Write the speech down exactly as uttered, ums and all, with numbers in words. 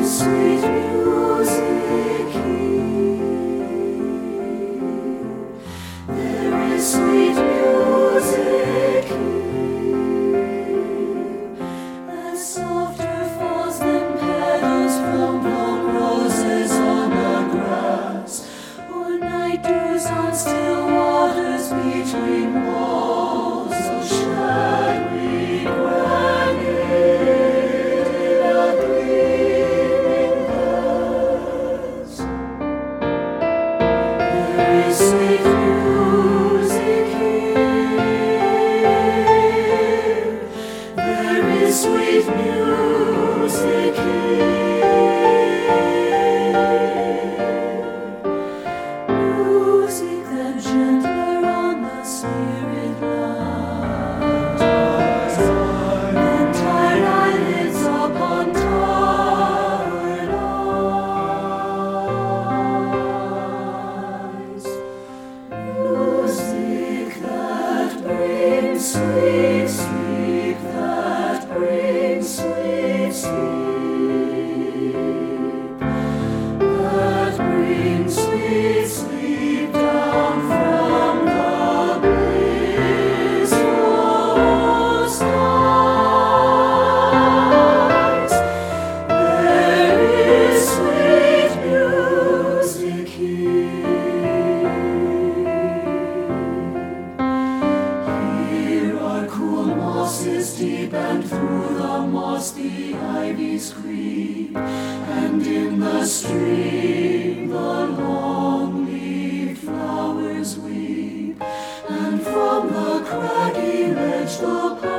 Sweet music here. There is sweet music here, that softer falls than petals from the roses on the grass, or night dews on still waters between walls of shadowy granite in a gleaming glass. There is sweet music here. There is sweet music here. Music that gentler on the spirit lies than tired eyelids upon tired eyes. Music that brings sweet sleep, that brings sweet sleep, that brings sweet sleep down from the blissful skies. There is sweet music here. Here are cool mosses deep, and through the moss the ivies creep, and in the stream the long-leaved flowers weep, and from the craggy ledge the